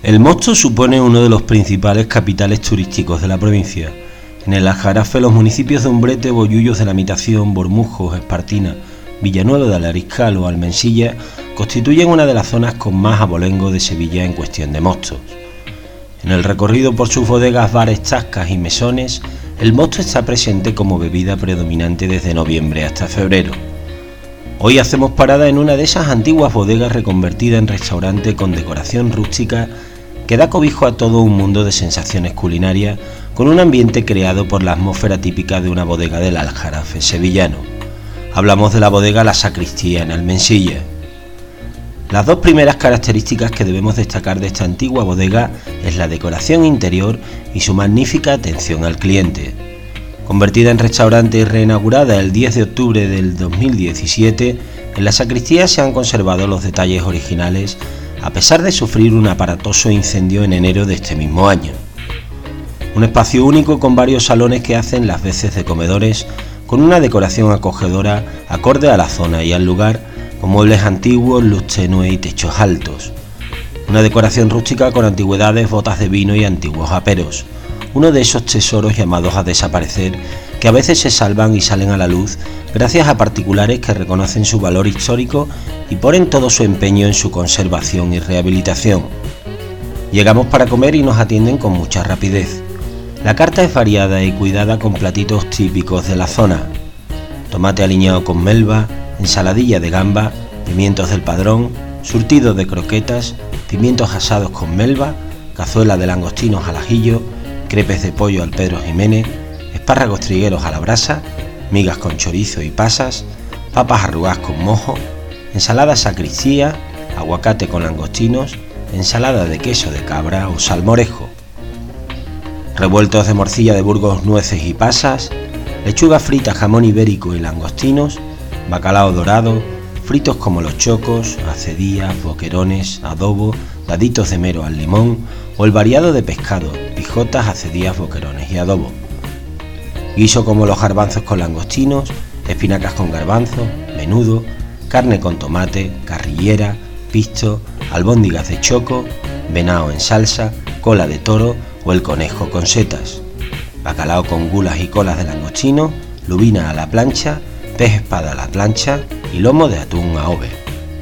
El Mosto supone uno de los principales capitales turísticos de la provincia. En el Aljarafe, los municipios de Umbrete, Bollullos de la Mitación, Bormujos, Espartina, Villanueva de Alariscal o Almensilla constituyen una de las zonas con más abolengo de Sevilla en cuestión de mostos. En el recorrido por sus bodegas, bares, tascas y mesones, el mosto está presente como bebida predominante desde noviembre hasta febrero. Hoy hacemos parada en una de esas antiguas bodegas reconvertida en restaurante con decoración rústica que da cobijo a todo un mundo de sensaciones culinarias con un ambiente creado por la atmósfera típica de una bodega del Aljarafe sevillano. Hablamos de la bodega La Sacristía en Almensilla. Las dos primeras características que debemos destacar de esta antigua bodega es la decoración interior y su magnífica atención al cliente. Convertida en restaurante y reinaugurada el 10 de octubre del 2017, en La Sacristía se han conservado los detalles originales a pesar de sufrir un aparatoso incendio en enero de este mismo año. Un espacio único con varios salones que hacen las veces de comedores, con una decoración acogedora acorde a la zona y al lugar, con muebles antiguos, luz tenue y techos altos. Una decoración rústica con antigüedades, botas de vino y antiguos aperos. Uno de esos tesoros llamados a desaparecer, que a veces se salvan y salen a la luz gracias a particulares que reconocen su valor histórico y ponen todo su empeño en su conservación y rehabilitación. Llegamos para comer y nos atienden con mucha rapidez. La carta es variada y cuidada con platitos típicos de la zona: tomate aliñado con melva, ensaladilla de gamba, pimientos del Padrón, surtido de croquetas, pimientos asados con melva, cazuela de langostinos al ajillo, crepes de pollo al Pedro Jiménez, espárragos trigueros a la brasa, migas con chorizo y pasas, papas arrugadas con mojo, ensalada sacristía, aguacate con langostinos, ensalada de queso de cabra o salmorejo, revueltos de morcilla de Burgos, nueces y pasas, lechuga frita, jamón ibérico y langostinos, bacalao dorado, fritos como los chocos, acedías, boquerones, adobo, daditos de mero al limón o el variado de pescado, pijotas, acedías, boquerones y adobo. Guiso como los garbanzos con langostinos, espinacas con garbanzo, menudo, carne con tomate, carrillera, pisto, albóndigas de choco, venao en salsa, cola de toro o el conejo con setas, bacalao con gulas y colas de langostino, lubina a la plancha, pez espada a la plancha y lomo de atún a ove.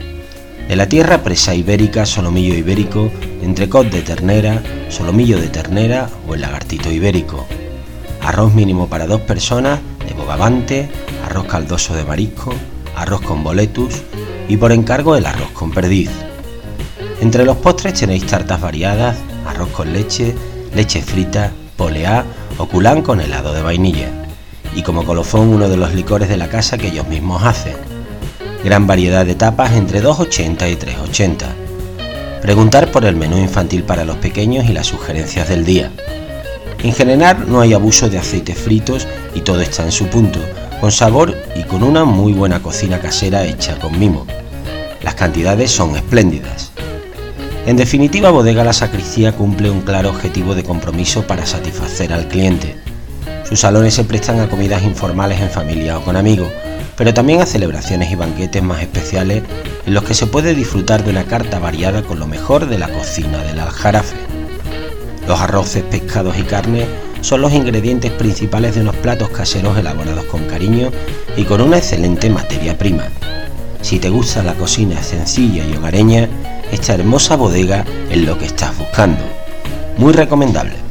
De la tierra, presa ibérica, solomillo ibérico, entrecot de ternera, solomillo de ternera o el lagartito ibérico. Arroz mínimo para 2 personas de bogavante, arroz caldoso de marisco, arroz con boletus y por encargo el arroz con perdiz. Entre los postres tenéis tartas variadas, arroz con leche, leche frita, poleá o culán con helado de vainilla. Y como colofón uno de los licores de la casa que ellos mismos hacen. Gran variedad de tapas entre 2,80 y 3,80. Preguntar por el menú infantil para los pequeños y las sugerencias del día. En general no hay abuso de aceites fritos y todo está en su punto, con sabor y con una muy buena cocina casera hecha con mimo. Las cantidades son espléndidas. En definitiva, Bodega La Sacristía cumple un claro objetivo de compromiso para satisfacer al cliente. Sus salones se prestan a comidas informales en familia o con amigos, pero también a celebraciones y banquetes más especiales en los que se puede disfrutar de una carta variada con lo mejor de la cocina del Aljarafe. Los arroces, pescados y carne son los ingredientes principales de unos platos caseros elaborados con cariño y con una excelente materia prima. Si te gusta la cocina sencilla y hogareña, esta hermosa bodega es lo que estás buscando. Muy recomendable.